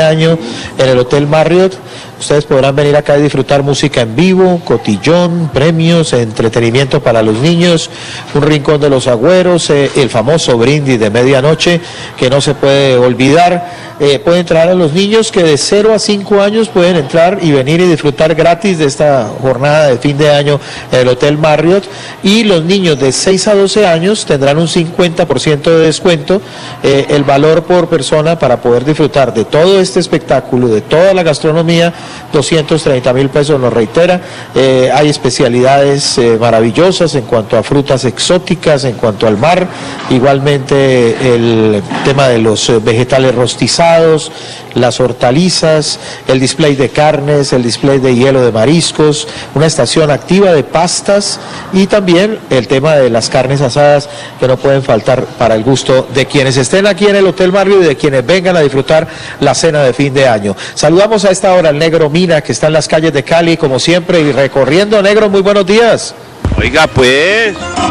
año en el Hotel Marriott. Ustedes podrán venir acá y disfrutar música en vivo, cotillón, premios, entretenimiento para los niños, un rincón de los agüeros, el famoso brindis de medianoche que no se puede olvidar. Pueden entrar a los niños que de 0 a 5 años pueden entrar y venir y disfrutar gratis de esta jornada de fin de año en el Hotel Marriott, y los niños de 6 a 12 años tendrán un 50% de descuento. El valor por persona para poder disfrutar de todo este espectáculo, de toda la gastronomía, 230.000 pesos, nos reitera. Hay especialidades maravillosas en cuanto a frutas exóticas, en cuanto al mar, igualmente el tema de los vegetales rostizados, las hortalizas, el display de carnes, el display de hielo de mariscos, una estación activa de pastas y también el tema de las carnes asadas que no pueden faltar para el gusto de quienes estén aquí en el Hotel Marriott y de quienes vengan a disfrutar la cena de fin de año. Saludamos a esta hora al Negro Mina, que está en las calles de Cali como siempre y recorriendo. Negro, muy buenos días. Oiga pues.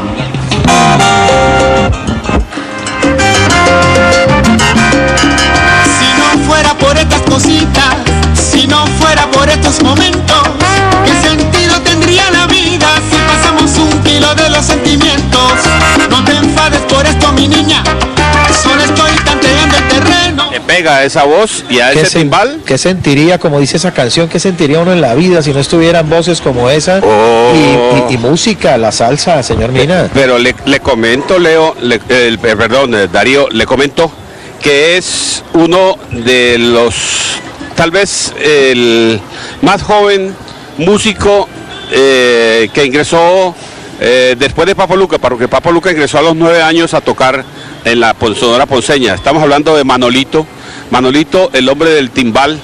Fuera por estas cositas, si no fuera por estos momentos, ¿qué sentido tendría la vida si pasamos 1 kilo de los sentimientos? No te enfades por esto, mi niña, solo estoy tanteando el terreno. Le pega esa voz y a ese timbal. ¿Qué sentiría, como dice esa canción, qué sentiría uno en la vida si no estuvieran voces como esa y música, la salsa, señor Mina? Pero le comento, Leo, Darío, le comento que es uno de los, tal vez el más joven músico que ingresó después de Papo Luca, porque Papo Luca ingresó a los 9 años a tocar en la Sonora Ponceña. Estamos hablando de Manolito, el hombre del timbal,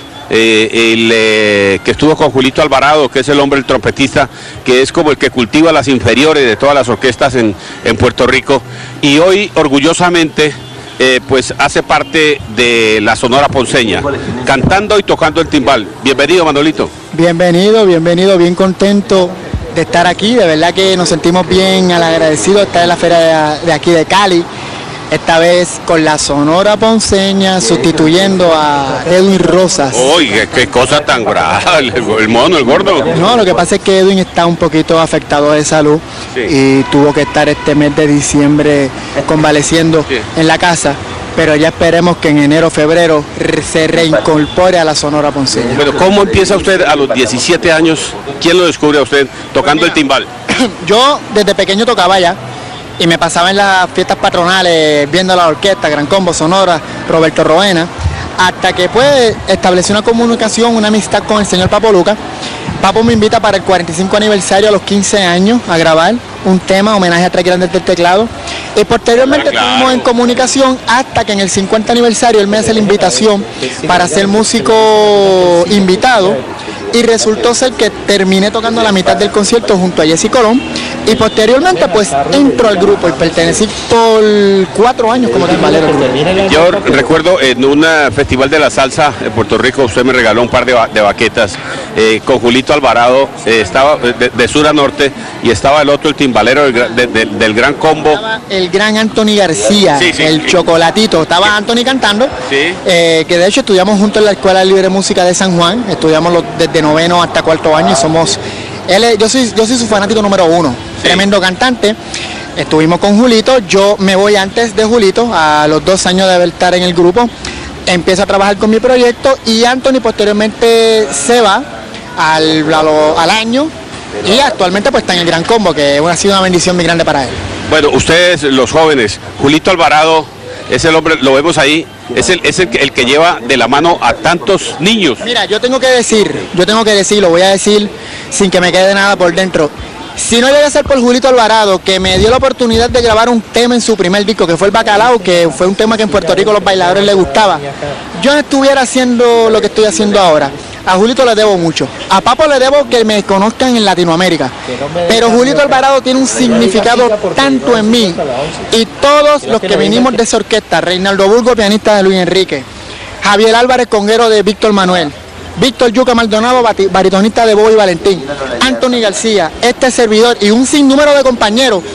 que estuvo con Julito Alvarado, que es el hombre, el trompetista, que es como el que cultiva las inferiores de todas las orquestas en Puerto Rico, y hoy orgullosamente pues hace parte de la Sonora Ponceña, cantando y tocando el timbal. Bienvenido, Manolito. Bienvenido, bien contento de estar aquí. De verdad que nos sentimos bien agradecidos de estar en la feria de aquí de Cali, esta vez con la Sonora Ponceña, sustituyendo a Edwin Rosas. Oye, qué cosa tan grave, el mono, el gordo. No, lo que pasa es que Edwin está un poquito afectado de salud, sí, y tuvo que estar este mes de diciembre convaleciendo, sí, en la casa, pero ya esperemos que en enero, febrero se reincorpore a la Sonora Ponceña. Pero ¿cómo empieza usted a los 17 años? ¿Quién lo descubre a usted tocando el timbal? Yo desde pequeño tocaba ya, y me pasaba en las fiestas patronales viendo la orquesta, Gran Combo, Sonora, Roberto Roena, hasta que pues establecí una comunicación, una amistad con el señor Papo Luca. Papo me invita para el 45 aniversario a los 15 años a grabar un tema, homenaje a Tres Grandes del Teclado, y posteriormente estuvimos en comunicación hasta que en el 50 aniversario él me hace la invitación para ser músico invitado, y resultó ser que terminé tocando la mitad del concierto junto a Jesse Colón, y posteriormente pues entro al grupo y pertenecí por 4 años como timbalero. Yo recuerdo en un festival de la salsa en Puerto Rico, usted me regaló un par de baquetas con Julito Alvarado, estaba de sur a norte, y estaba el otro, el timbalero del Gran Combo. Estaba el gran Anthony García, sí, el Chocolatito, estaba Anthony cantando, sí, que de hecho estudiamos juntos en la Escuela Libre de Música de San Juan, estudiamos desde 9º hasta 4º año, y somos, yo soy su fanático número 1, sí, tremendo cantante. Estuvimos con Julito, yo me voy antes de Julito, a los 2 años de estar en el grupo, empiezo a trabajar con mi proyecto, y Anthony posteriormente se va al año, y actualmente pues está en el Gran Combo, que ha sido una bendición muy grande para él. Bueno, ustedes los jóvenes, Julito Alvarado es el hombre, lo vemos ahí, es el que lleva de la mano a tantos niños. Mira, yo tengo que decir, lo voy a decir sin que me quede nada por dentro. Si no llega a ser por Julito Alvarado, que me dio la oportunidad de grabar un tema en su primer disco, que fue el Bacalao, que fue un tema que en Puerto Rico a los bailadores les gustaba, yo no estuviera haciendo lo que estoy haciendo ahora. A Julito le debo mucho. A Papo le debo que me conozcan en Latinoamérica. Pero Julito Alvarado tiene un significado tanto en mí. Y todos los que vinimos de esa orquesta, Reinaldo Burgo, pianista de Luis Enrique, Javier Álvarez, conguero de Víctor Manuel, Víctor Yuca Maldonado, baritonista de Bobo y Valentín, Anthony García, este servidor y un sinnúmero de compañeros,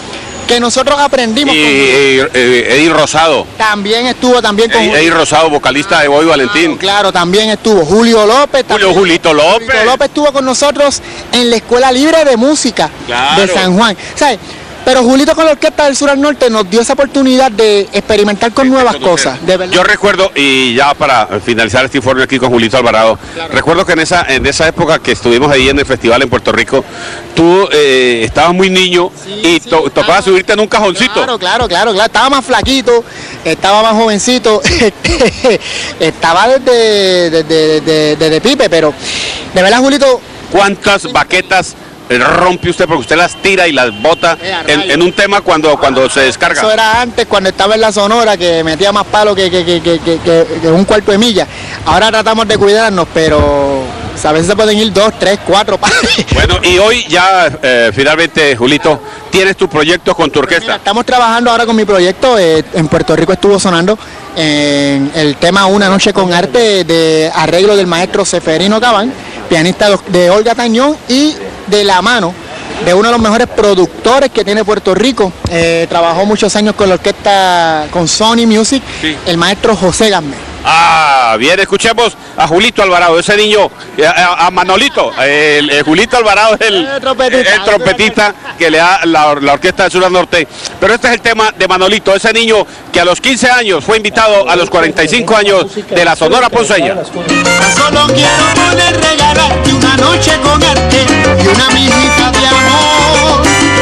que nosotros aprendimos. Y Eddie Rosado. También estuvo con Eddie Rosado, vocalista de Bobby Valentín. Claro, también estuvo Julio López. Julito López. Julito López estuvo con nosotros en la Escuela Libre de Música de San Juan. ¿Sabes? Pero Julito con la Orquesta del Sur al Norte nos dio esa oportunidad de experimentar con nuevas cosas, de verdad. Yo recuerdo, y ya para finalizar este informe aquí con Julito Alvarado, recuerdo que en esa época que estuvimos ahí en el festival en Puerto Rico, tú estabas muy niño y tocaba subirte en un cajoncito. Claro, estaba más flaquito, estaba más jovencito, estaba desde Pipe, pero de verdad, Julito. ¿Cuántas baquetas rompe usted porque usted las tira y las bota en un tema cuando se descarga? Eso era antes, cuando estaba en la Sonora, que metía más palo que un cuarto de milla. Ahora tratamos de cuidarnos, pero a veces se pueden ir 2, 3, 4 pares. Bueno, y hoy ya finalmente, Julito, tienes tu proyecto con tu orquesta. Mira, estamos trabajando ahora con mi proyecto. En Puerto Rico estuvo sonando en el tema Una Noche con Arte, de arreglo del maestro Seferino Cabán, pianista de Olga Tañón, y de la mano de uno de los mejores productores que tiene Puerto Rico. Trabajó muchos años con la orquesta, con Sony Music, el maestro José Gambe. Bien, escuchemos a Julito Alvarado, ese niño, a Manolito. Julito Alvarado es el trompetista que le da la Orquesta del Sur al Norte. Pero este es el tema de Manolito, ese niño que a los 15 años fue invitado a los 45 años de la Sonora Ponceña. Solo quiero poder regalarte una noche con arte y una mijita de amor.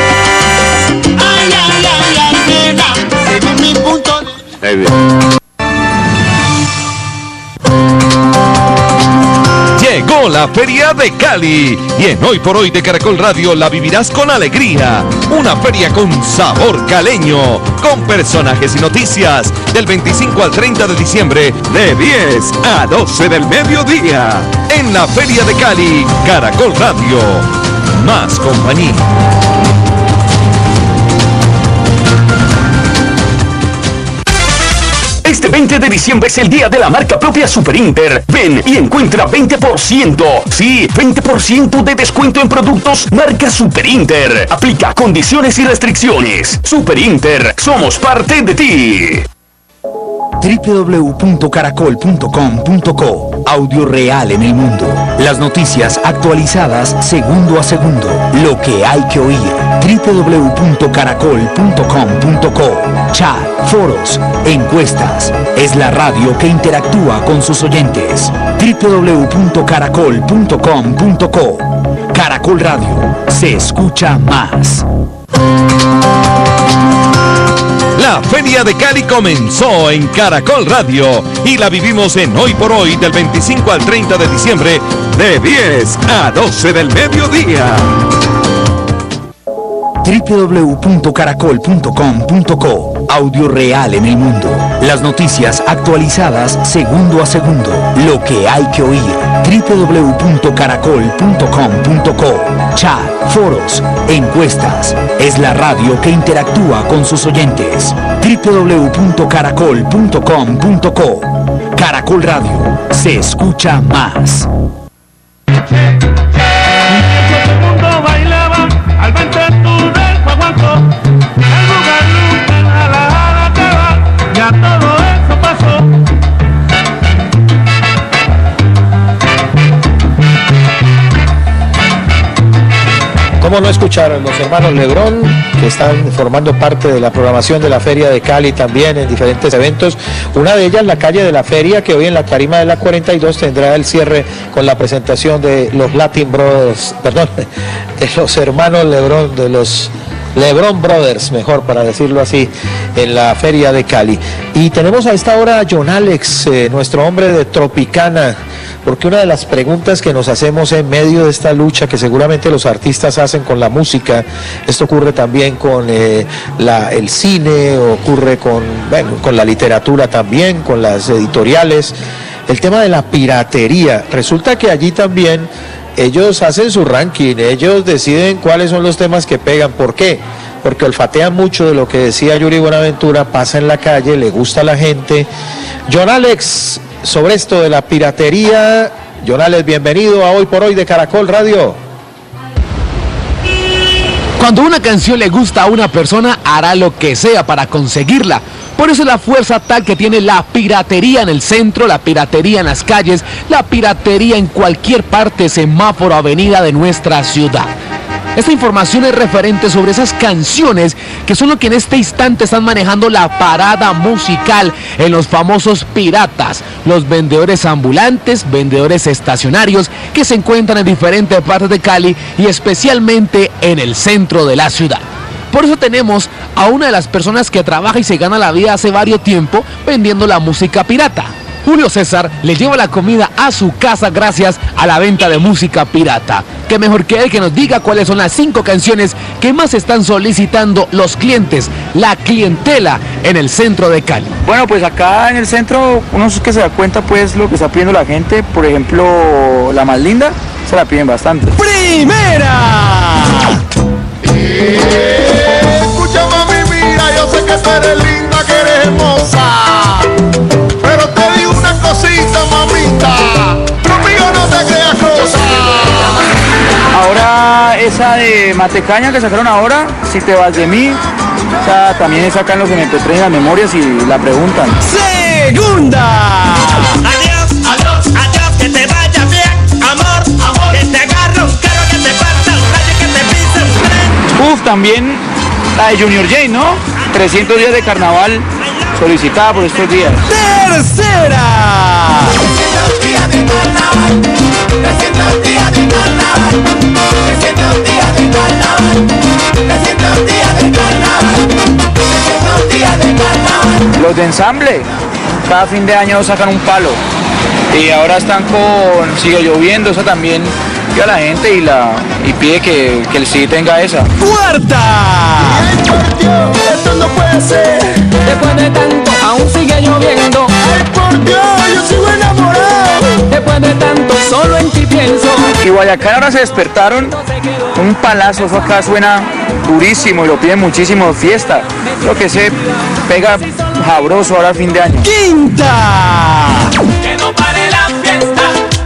Ay, nena, según mi punto de vista. Llegó la Feria de Cali y en Hoy por Hoy de Caracol Radio la vivirás con alegría. Una feria con sabor caleño, con personajes y noticias del 25 al 30 de diciembre de 10 a 12 del mediodía. En la Feria de Cali, Caracol Radio. Más compañía. Este 20 de diciembre es el día de la marca propia Super Inter. Ven y encuentra 20%. Sí, 20% de descuento en productos marca Super Inter. Aplica condiciones y restricciones. Super Inter, somos parte de ti. www.caracol.com.co. Audio real en el mundo. Las noticias actualizadas segundo a segundo. Lo que hay que oír. www.caracol.com.co. Chat, foros, encuestas. Es la radio que interactúa con sus oyentes. www.caracol.com.co. Caracol Radio. Se escucha más. La Feria de Cali comenzó en Caracol Radio y la vivimos en Hoy por Hoy del 25 al 30 de diciembre de 10 a 12 del mediodía. www.caracol.com.co. Audio real en el mundo. Las noticias actualizadas segundo a segundo. Lo que hay que oír. www.caracol.com.co. Chat, foros, encuestas. Es la radio que interactúa con sus oyentes. www.caracol.com.co. Caracol Radio. Se escucha más. ¿Cómo no escucharon los hermanos Lebrón, que están formando parte de la programación de la Feria de Cali también en diferentes eventos? Una de ellas, la calle de la Feria, que hoy en la tarima de la 42 tendrá el cierre con la presentación de los Latin Brothers, perdón, de los hermanos Lebrón, de los Lebrón Brothers, mejor para decirlo así, en la Feria de Cali. Y tenemos a esta hora a John Alex, nuestro hombre de Tropicana, porque una de las preguntas que nos hacemos en medio de esta lucha que seguramente los artistas hacen con la música, esto ocurre también con el cine, ocurre con la literatura también, con las editoriales, el tema de la piratería. Resulta que allí también ellos hacen su ranking, ellos deciden cuáles son los temas que pegan. ¿Por qué? Porque olfatean mucho de lo que decía Yuri Buenaventura, pasa en la calle, le gusta a la gente. John Alex, sobre esto de la piratería. John Alex, bienvenido a Hoy por Hoy de Caracol Radio. Cuando una canción le gusta a una persona, hará lo que sea para conseguirla. Por eso la fuerza tal que tiene la piratería en el centro, la piratería en las calles, la piratería en cualquier parte, semáforo, avenida de nuestra ciudad. Esta información es referente sobre esas canciones que son lo que en este instante están manejando la parada musical en los famosos piratas, los vendedores ambulantes, vendedores estacionarios que se encuentran en diferentes partes de Cali y especialmente en el centro de la ciudad. Por eso tenemos a una de las personas que trabaja y se gana la vida hace varios tiempo vendiendo la música pirata. Julio César le lleva la comida a su casa gracias a la venta de música pirata. Qué mejor que él que nos diga cuáles son las 5 canciones que más están solicitando los clientes, la clientela en el centro de Cali. Bueno, pues acá en el centro uno es que se da cuenta pues lo que está pidiendo la gente. Por ejemplo, la más linda se la piden bastante. ¡Primera! Escucha, mami, mira, yo sé que tú eres linda, que eres hermosa, pero te digo una cosita, mamita, conmigo no te creas cosa. Ahora esa de Matecaña que sacaron ahora, Si te vas de mí, o sea, también sacan los MP3 en las memorias y la preguntan. ¡Segunda! Adiós, adiós, adiós, que te vaya bien, amor, amor, que te agarre un carro, que te parta un rayo, que te pise un tren. Uf, también la de Junior J, ¿no? 300 días de carnaval solicitada por estos días. ¡Tercera! 300 días de carnaval, 300 días de carnaval, 300 días de carnaval, 300 días de carnaval, 300 días de carnaval. Los de ensamble, cada fin de año sacan un palo. Y ahora están con Sigue Lloviendo, esa también a la gente y pide que el sí tenga esa. ¡Cuarta! Ay, por Dios, esto no puede ser. Después de tanto, aún sigue lloviendo. Ay, por Dios, yo sigo enamorado. Después de tanto, solo en ti pienso. Y Guayacán ahora se despertaron con un palazo, eso acá suena durísimo y lo piden muchísimo, fiesta. Lo que se pega sabroso ahora a fin de año. ¡Quinta! Que no pare la fiesta.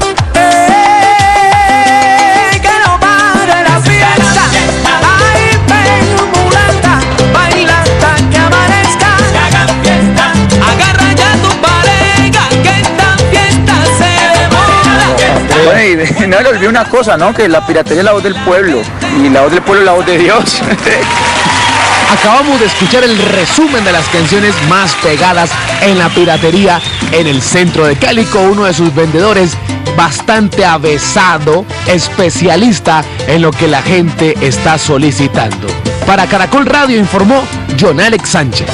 Que no pare la fiesta. Ay, ven, mulata, baila hasta que amanezca. Que hagan fiesta. Agarra ya tu pareja, que esta fiesta se demora. Bueno, y no le olvidé una cosa, ¿no? Que la piratería es la voz del pueblo y la voz del pueblo es la voz de Dios. Acabamos de escuchar el resumen de las canciones más pegadas en la piratería en el centro de Cali con uno de sus vendedores bastante avesado, especialista en lo que la gente está solicitando. Para Caracol Radio informó John Alex Sánchez.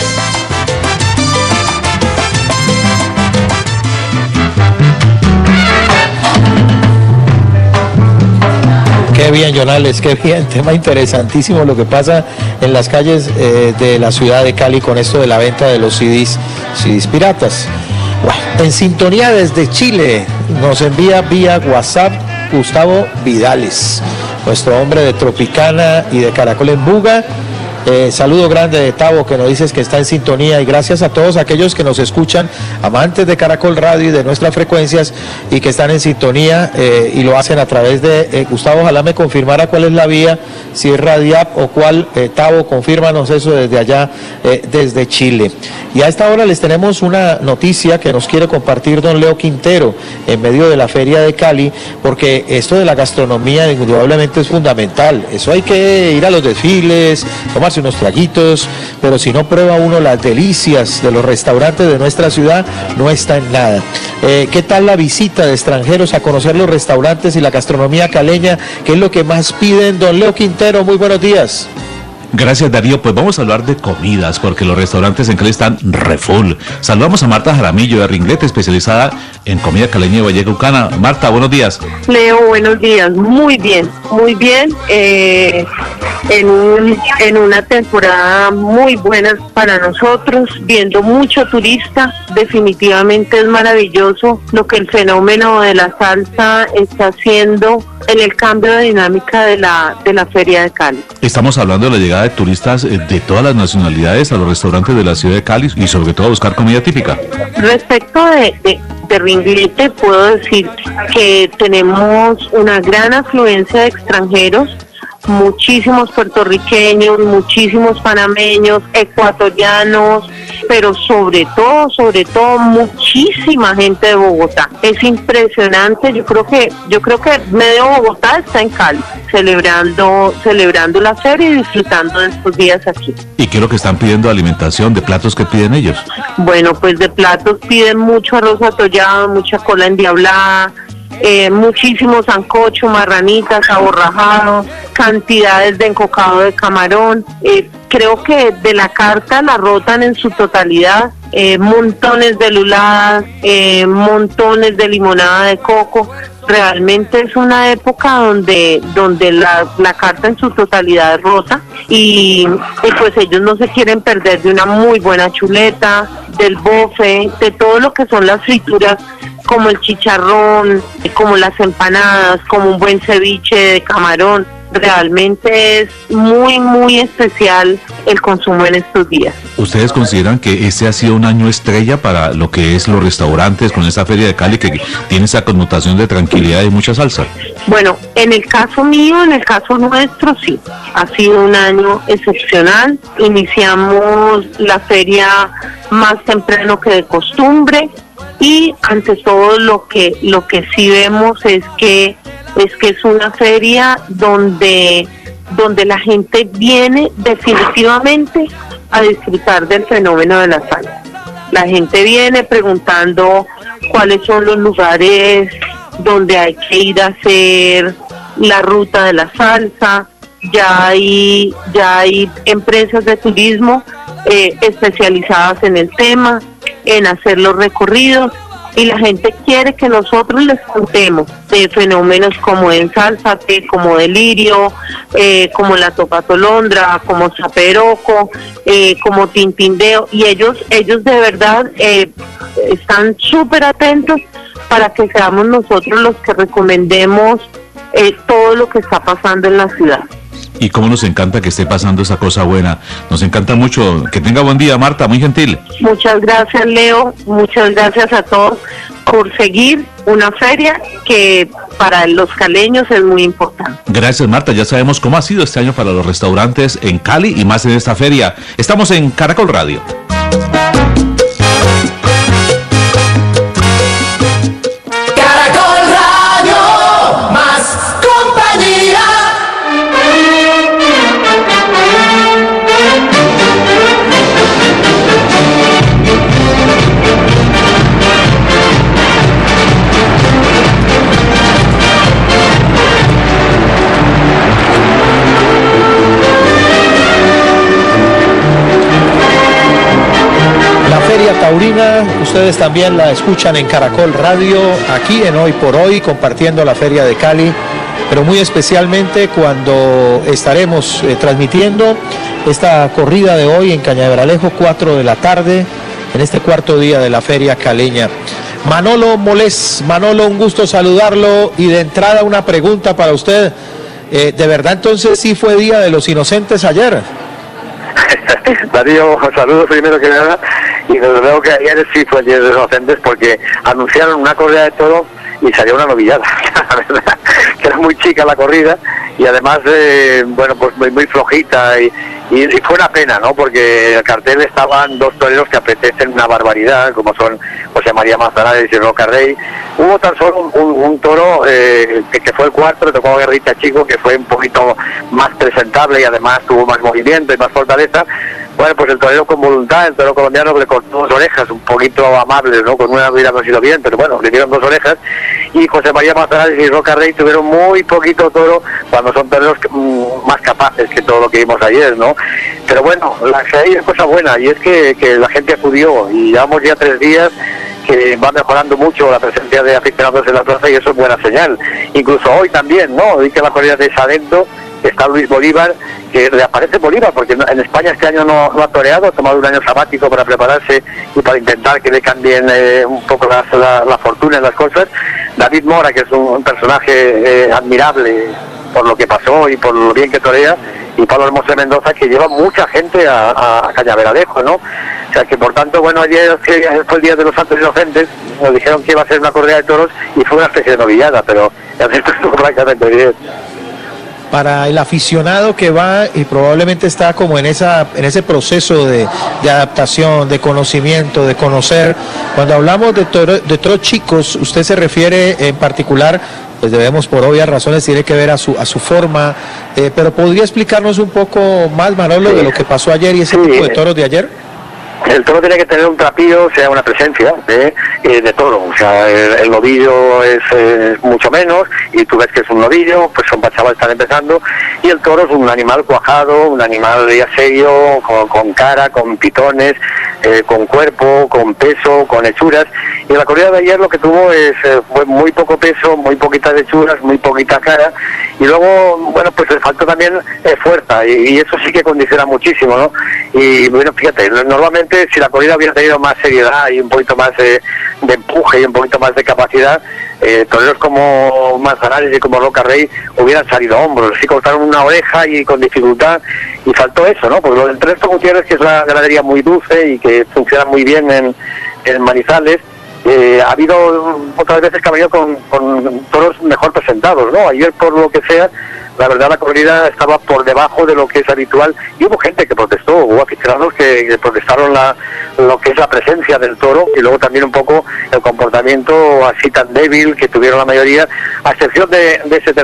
Qué bien, Jonales, qué bien, tema interesantísimo lo que pasa en las calles de la ciudad de Cali con esto de la venta de los CDs piratas. Bueno, en sintonía desde Chile nos envía vía WhatsApp Gustavo Vidales, nuestro hombre de Tropicana y de Caracol en Buga. Saludo grande de Tavo que nos dices que está en sintonía y gracias a todos aquellos que nos escuchan, amantes de Caracol Radio y de nuestras frecuencias y que están en sintonía y lo hacen a través de Gustavo, ojalá me confirmara cuál es la vía, si es Radiap o cuál, Tavo, confírmanos eso desde allá, desde Chile. Y a esta hora les tenemos una noticia que nos quiere compartir don Leo Quintero en medio de la Feria de Cali, porque esto de la gastronomía indudablemente es fundamental, eso hay que ir a los desfiles, tomarse unos traguitos, pero si no prueba uno las delicias de los restaurantes de nuestra ciudad, no está en nada. ¿Qué tal la visita de extranjeros a conocer los restaurantes y la gastronomía caleña? ¿Qué es lo que más piden? Don Leo Quintero, muy buenos días. Gracias, Darío. Pues vamos a hablar de comidas, porque los restaurantes en Cali están re full. Saludamos a Marta Jaramillo de Ringlete, especializada en comida caleña y vallecaucana. Marta, buenos días. Leo, buenos días. Muy bien, muy bien. En una temporada muy buena para nosotros, viendo mucho turista. Definitivamente es maravilloso lo que el fenómeno de la salsa está haciendo en el cambio de dinámica de la Feria de Cali. Estamos hablando de la llegada de turistas de todas las nacionalidades a los restaurantes de la ciudad de Cali y sobre todo a buscar comida típica. Respecto de Ringlete, puedo decir que tenemos una gran afluencia de extranjeros. muchísimos puertorriqueños, muchísimos panameños, ecuatorianos, pero sobre todo muchísima gente de Bogotá. Es impresionante. Yo creo que medio Bogotá está en Cali celebrando la feria y disfrutando de estos días aquí. ¿Y qué es lo que están pidiendo? ¿Alimentación? ¿De platos que piden ellos? Bueno, pues de platos piden mucho arroz atollado, mucha cola endiablada, muchísimo sancocho, marranitas, aborrajado, cantidades de encocado de camarón. Creo que de la carta la rotan en su totalidad, montones de luladas, montones de limonada de coco. Realmente es una época donde la carta en su totalidad es rota y pues ellos no se quieren perder de una muy buena chuleta, del bofe, de todo lo que son las frituras, como el chicharrón, como las empanadas, como un buen ceviche de camarón. Realmente es muy especial el consumo en estos días. ¿Ustedes consideran que este ha sido un año estrella para lo que es los restaurantes con esta feria de Cali que tiene esa connotación de tranquilidad y mucha salsa? Bueno, en el caso mío, en el caso nuestro, sí. Ha sido un año excepcional. Iniciamos la feria más temprano que de costumbre y ante todo lo que sí vemos es que es una feria donde la gente viene definitivamente a disfrutar del fenómeno de la salsa. La gente viene preguntando cuáles son los lugares donde hay que ir a hacer la ruta de la salsa. Ya hay empresas de turismo especializadas en el tema, en hacer los recorridos, y la gente quiere que nosotros les contemos de fenómenos como Ensálzate, como Delirio, como La Topatolondra, como Zaperoco, como Tintindeo, y ellos de verdad están súper atentos para que seamos nosotros los que recomendemos todo lo que está pasando en la ciudad. Y cómo nos encanta que esté pasando esa cosa buena. Nos encanta mucho. Que tenga buen día, Marta, muy gentil. Muchas gracias, Leo. Muchas gracias a todos por seguir una feria que para los caleños es muy importante. Gracias, Marta. Ya sabemos cómo ha sido este año para los restaurantes en Cali y más en esta feria. Estamos en Caracol Radio. Caracol Radio, más compañía. Feria Taurina, ustedes también la escuchan en Caracol Radio, aquí en Hoy por Hoy, compartiendo la Feria de Cali, pero muy especialmente cuando estaremos transmitiendo esta corrida de hoy en Cañaveralejo, 4 de la tarde, en este cuarto día de la Feria Caleña. Manolo Molés, Manolo, un gusto saludarlo y de entrada una pregunta para usted. ¿De verdad entonces sí fue Día de los Inocentes ayer? Darío, saludos primero que nada, y desde luego que ayer sí fue el Día de los Inocentes porque anunciaron una corrida de toros y salió una novillada, la verdad, que era muy chica la corrida y además, bueno, pues muy flojita y fue una pena, ¿no? Porque en el cartel estaban dos toreros que apetecen una barbaridad, como son José María Manzanares y Roca Rey. Hubo tan solo un toro que fue el cuarto, le tocó a Guerrita Chico, que fue un poquito más presentable y además tuvo más movimiento y más fortaleza. Bueno, pues el torero con voluntad, el torero colombiano le cortó dos orejas, un poquito amables, ¿no? Con una hubiera sido bien, pero bueno, le dieron dos orejas. Y José María Manzanares y Roca Rey tuvieron muy poquito toro cuando son toreros más capaces que todo lo que vimos ayer, ¿no? Pero bueno, hay una cosa buena y es que la gente acudió y llevamos ya 3 días que va mejorando mucho la presencia de aficionados en la plaza y eso es buena señal. Incluso hoy también, ¿no? Hoy que la corrida de Salento está Luis Bolívar, que reaparece Bolívar, porque en España este año no ha toreado, ha tomado un año sabático para prepararse y para intentar que le cambien un poco la fortuna en las cosas. David Mora, que es un personaje admirable por lo que pasó y por lo bien que torea, y Pablo Hermoso de Mendoza, que lleva mucha gente a Cañaveralejo, ¿no? O sea que por tanto, bueno, ayer fue el Día de los Santos Inocentes, nos dijeron que iba a ser una corrida de toros y fue una especie de novillada, pero el resto estuvo francamente bien. para el aficionado que va y probablemente está como en ese proceso de adaptación, de conocimiento, de conocer. Cuando hablamos de toros chicos, usted se refiere en particular, pues debemos por obvias razones, tiene que ver a su forma, pero ¿podría explicarnos un poco más, Manolo, de lo que pasó ayer y ese tipo de toros de ayer? El toro tiene que tener un trapillo, o sea, una presencia de toro. O sea, el novillo es mucho menos, y tú ves que es un novillo, pues son para chavales que están empezando, y el toro es un animal cuajado, un animal ya serio, con cara, con pitones, con cuerpo, con peso, con hechuras. Y la corrida de ayer lo que tuvo fue muy poco peso, muy poquitas hechuras, muy poquita cara, y luego, bueno, pues le faltó también fuerza, y eso sí que condiciona muchísimo, ¿no? Y bueno, fíjate, normalmente si la corrida hubiera tenido más seriedad y un poquito más de empuje y un poquito más de capacidad, toreros como Manzanares y como Roca Rey hubieran salido a hombros. Sí cortaron una oreja y con dificultad, y faltó eso, ¿no? Porque lo del Tresto Gutiérrez, que es una ganadería muy dulce y que funciona muy bien en Manizales, ha habido otras veces que ha venido con toros mejor presentados, ¿no? Ayer, por lo que sea, la verdad la corrida estaba por debajo de lo que es habitual, y hubo gente que protestó, hubo aficionados que protestaron lo que es la presencia del toro, y luego también un poco el comportamiento así tan débil que tuvieron la mayoría, a excepción de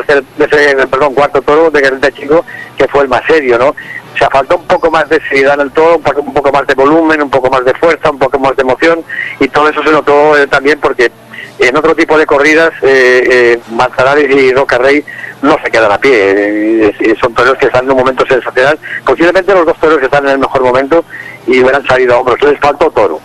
ese cuarto toro de Guerrita Chico, que fue el más serio, ¿no? O sea, faltó un poco más de seriedad en el toro, un poco más de volumen, un poco más de fuerza, un poco más de emoción, y todo eso se notó también porque en otro tipo de corridas Manzanares y Roca Rey no se quedan a pie, son toreros que están en un momento sensacional, posiblemente los dos toreros que están en el mejor momento y hubieran salido a hombros. Entonces faltó toro.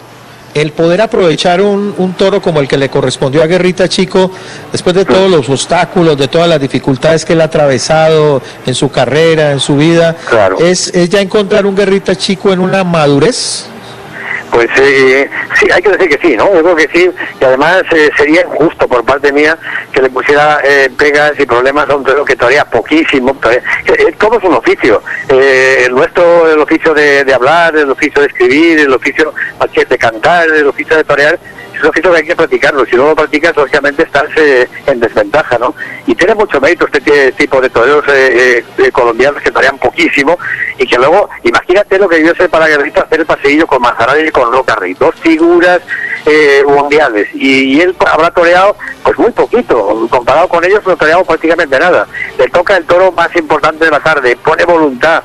El poder aprovechar un toro como el que le correspondió a Guerrita Chico, después de todos los obstáculos, de todas las dificultades que él ha atravesado en su carrera, en su vida, claro. ¿Es ya encontrar un Guerrita Chico en una madurez? Pues sí, hay que decir que sí, ¿no? Yo creo que sí, y además sería injusto por parte mía que le pusiera pegas y problemas a un torero que todavía poquísimo, todo es un oficio, el nuestro, el oficio de hablar, el oficio de escribir, el oficio de cantar, el oficio de torear, es un oficio que hay que practicarlo. Si no lo practicas, lógicamente estás en desventaja, ¿no? Y tiene mucho mérito este tipo de toreros colombianos que torean poquísimo, y que luego, imagínate lo que debió ser para Guerrita hacer el paseillo con Manzanares y con Roca Rey, dos figuras mundiales, y él habrá toreado pues muy poquito, comparado con ellos no ha toreado prácticamente nada. Le toca el toro más importante de la tarde, pone voluntad,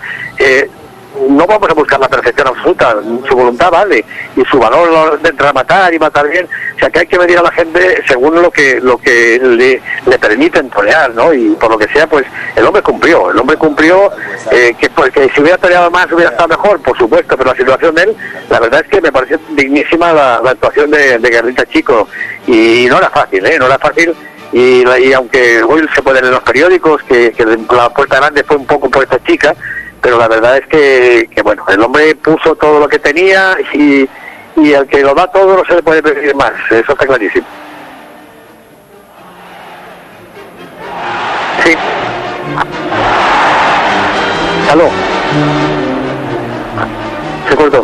no vamos a buscar la perfección absoluta, su voluntad vale, y su valor de entrar a matar y matar bien, o sea que hay que medir a la gente según lo que le permiten torear, ¿no? Y por lo que sea, pues el hombre cumplió, que si hubiera toreado más hubiera estado mejor, por supuesto, pero la situación de él, la verdad es que me pareció dignísima la actuación de Guerrita Chico, y no era fácil, no era fácil. Y aunque hoy se puede leer en los periódicos que la puerta grande fue un poco por esta chica, pero la verdad es que bueno, el hombre puso todo lo que tenía, y al que lo da todo no se le puede pedir más, eso está clarísimo. Sí. ¿Aló? Se cortó.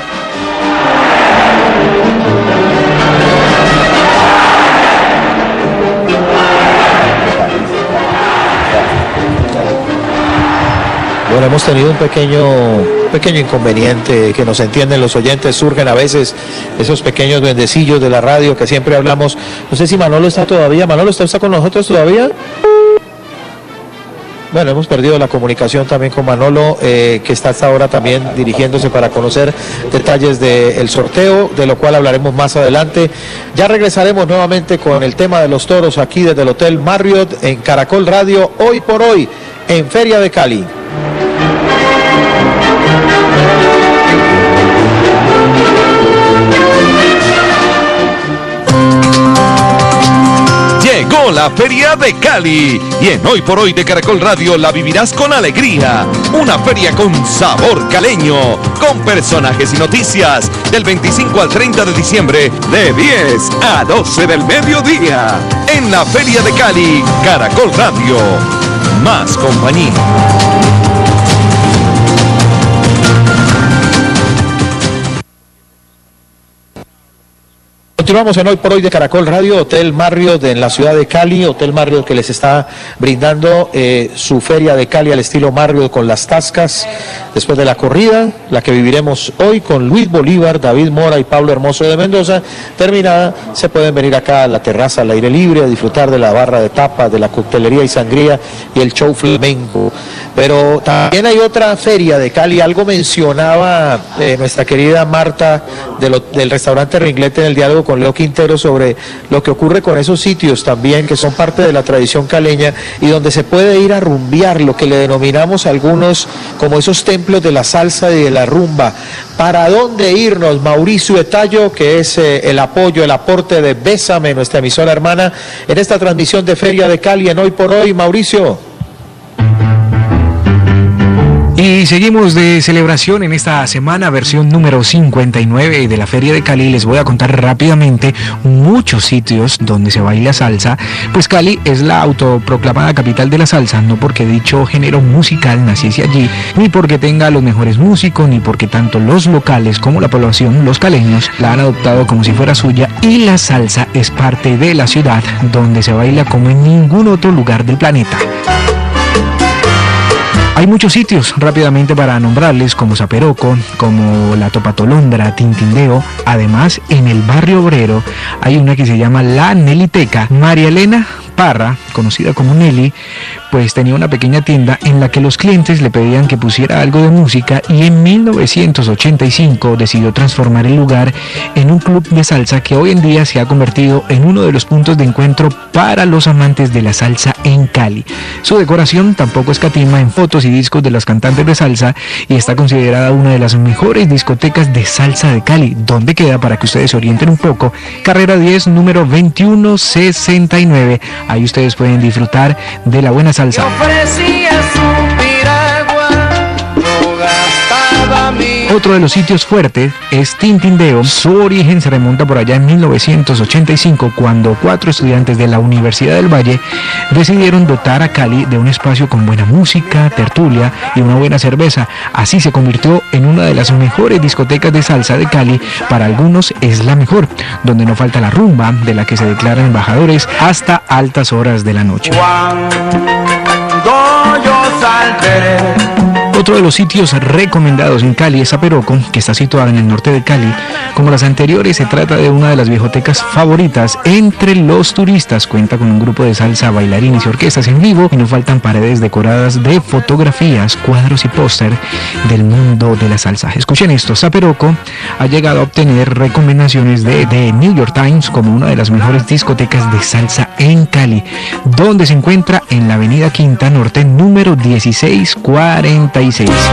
Bueno, hemos tenido un pequeño inconveniente, que nos entienden los oyentes, surgen a veces esos pequeños duendecillos de la radio que siempre hablamos. No sé si Manolo está todavía. Manolo, ¿está con nosotros todavía? Bueno, hemos perdido la comunicación también con Manolo, que está hasta ahora también dirigiéndose para conocer detalles del sorteo, de lo cual hablaremos más adelante. Ya regresaremos nuevamente con el tema de los toros aquí desde el Hotel Marriott en Caracol Radio, hoy por hoy, en Feria de Cali. Llegó la Feria de Cali y en Hoy por Hoy de Caracol Radio la vivirás con alegría. Una feria con sabor caleño, con personajes y noticias del 25 al 30 de diciembre de 10 a 12 del mediodía. En la Feria de Cali, Caracol Radio. Más compañía. Continuamos en Hoy por Hoy de Caracol Radio, Hotel Marriott en la ciudad de Cali, Hotel Marriott que les está brindando su feria de Cali al estilo Marriott con las tascas después de la corrida, la que viviremos hoy con Luis Bolívar, David Mora y Pablo Hermoso de Mendoza. Terminada, se pueden venir acá a la terraza al aire libre a disfrutar de la barra de tapas, de la coctelería y sangría y el show flamenco. Pero también hay otra feria de Cali, algo mencionaba nuestra querida Marta del restaurante Ringlete en el diálogo con Leo Quintero sobre lo que ocurre con esos sitios también que son parte de la tradición caleña y donde se puede ir a rumbear, lo que le denominamos algunos como esos templos de la salsa y de la rumba. ¿Para dónde irnos? Mauricio Etallo, que es el apoyo, el aporte de Bésame, nuestra emisora hermana, en esta transmisión de Feria de Cali en Hoy por Hoy. Mauricio. Y seguimos de celebración en esta semana, versión número 59 de la Feria de Cali. Les voy a contar rápidamente muchos sitios donde se baila salsa. Pues Cali es la autoproclamada capital de la salsa, no porque dicho género musical naciese allí, ni porque tenga los mejores músicos, ni porque tanto los locales como la población, los caleños, la han adoptado como si fuera suya. Y la salsa es parte de la ciudad donde se baila como en ningún otro lugar del planeta. Hay muchos sitios rápidamente para nombrarles, como Zaperoco, como la Topatolondra, Tintindeo. Además, en el barrio obrero hay una que se llama La Neliteca. María Elena Parra, conocida como Nelly, pues tenía una pequeña tienda en la que los clientes le pedían que pusiera algo de música y en 1985 decidió transformar el lugar en un club de salsa que hoy en día se ha convertido en uno de los puntos de encuentro para los amantes de la salsa en Cali. Su decoración tampoco escatima en fotos y discos de las cantantes de salsa y está considerada una de las mejores discotecas de salsa de Cali. ¿Dónde queda? Para que ustedes se orienten un poco. Carrera 10, número 2169. Ahí ustedes pueden disfrutar de la buena salsa. Otro de los sitios fuertes es Tintindeo. Su origen se remonta por allá en 1985, cuando 4 estudiantes de la Universidad del Valle decidieron dotar a Cali de un espacio con buena música, tertulia y una buena cerveza. Así se convirtió en una de las mejores discotecas de salsa de Cali. Para algunos es la mejor, donde no falta la rumba, de la que se declaran embajadores hasta altas horas de la noche. Otro de los sitios recomendados en Cali es Zaperoco, que está situada en el norte de Cali. Como las anteriores, se trata de una de las bibliotecas favoritas entre los turistas. Cuenta con un grupo de salsa, bailarines y orquestas en vivo y no faltan paredes decoradas de fotografías, cuadros y póster del mundo de la salsa. Escuchen esto, Zaperoco ha llegado a obtener recomendaciones de New York Times como una de las mejores discotecas de salsa en Cali, donde se encuentra en la avenida Quinta Norte, número 1646.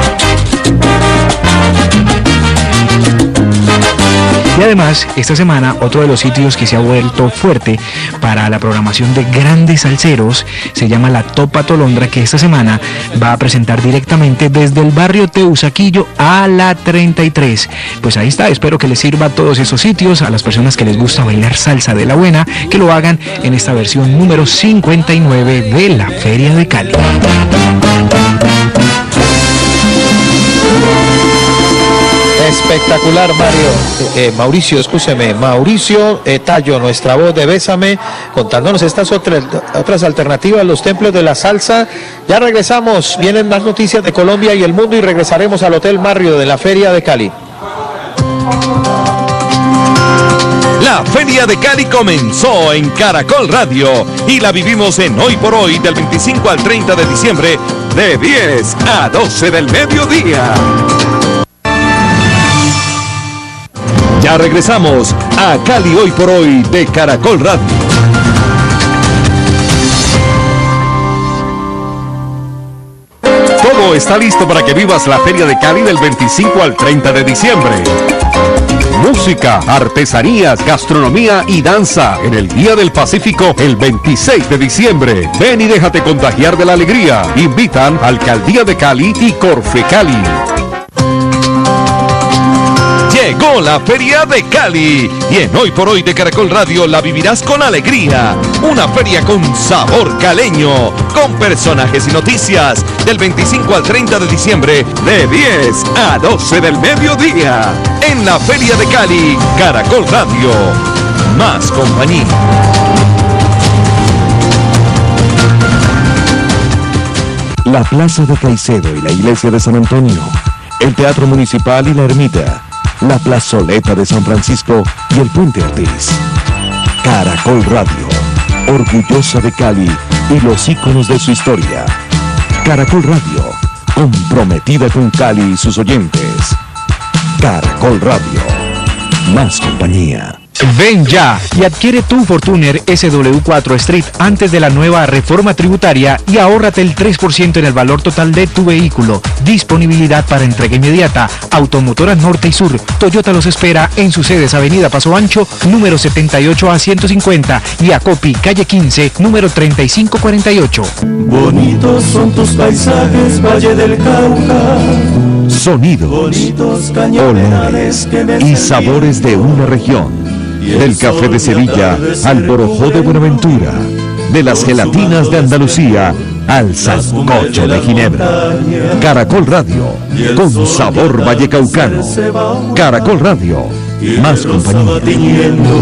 Y además, esta semana, otro de los sitios que se ha vuelto fuerte para la programación de grandes salseros se llama la Topatolondra, que esta semana va a presentar directamente desde el barrio Teusaquillo a la 33. Pues ahí está, espero que les sirva a todos esos sitios, a las personas que les gusta bailar salsa de la buena, que lo hagan en esta versión número 59 de la Feria de Cali. Espectacular, Mauricio, escúcheme, Mauricio Tallo, nuestra voz de Bésame, contándonos estas otras alternativas, los templos de la salsa. Ya regresamos, vienen más noticias de Colombia y el mundo y regresaremos al Hotel Marriott de la Feria de Cali. La Feria de Cali comenzó en Caracol Radio y la vivimos en Hoy por Hoy del 25 al 30 de diciembre de 10 a 12 del mediodía. Ya regresamos a Cali Hoy por Hoy de Caracol Radio. Todo está listo para que vivas la Feria de Cali del 25 al 30 de diciembre. Música, artesanías, gastronomía y danza en el Día del Pacífico el 26 de diciembre. Ven y déjate contagiar de la alegría. Invitan Alcaldía de Cali y Corfecali. Llegó la Feria de Cali y en Hoy por Hoy de Caracol Radio la vivirás con alegría. Una feria con sabor caleño, con personajes y noticias del 25 al 30 de diciembre de 10 a 12 del mediodía. En la Feria de Cali, Caracol Radio. más compañía. La Plaza de Caicedo y la Iglesia de San Antonio, el Teatro Municipal y la Ermita, la Plazoleta de San Francisco y el Puente Ortiz. Caracol Radio, orgullosa de Cali y los íconos de su historia. Caracol Radio, comprometida con Cali y sus oyentes. Caracol Radio, más compañía. Ven ya y adquiere tu Fortuner SW4 Street antes de la nueva reforma tributaria y ahórrate el 3% en el valor total de tu vehículo. Disponibilidad para entrega inmediata. Automotoras Norte y Sur. Toyota los espera en sus sedes Avenida Paso Ancho, número 78 a 150 y Acopi, calle 15, número 3548. Bonitos son tus paisajes, Valle del Cauca. Sonidos, olores y sabores de una región. Del café de Sevilla al borojó de Buenaventura, de las gelatinas de Andalucía al sancocho de Ginebra. Caracol Radio, con sabor vallecaucano. Caracol Radio, más compañía.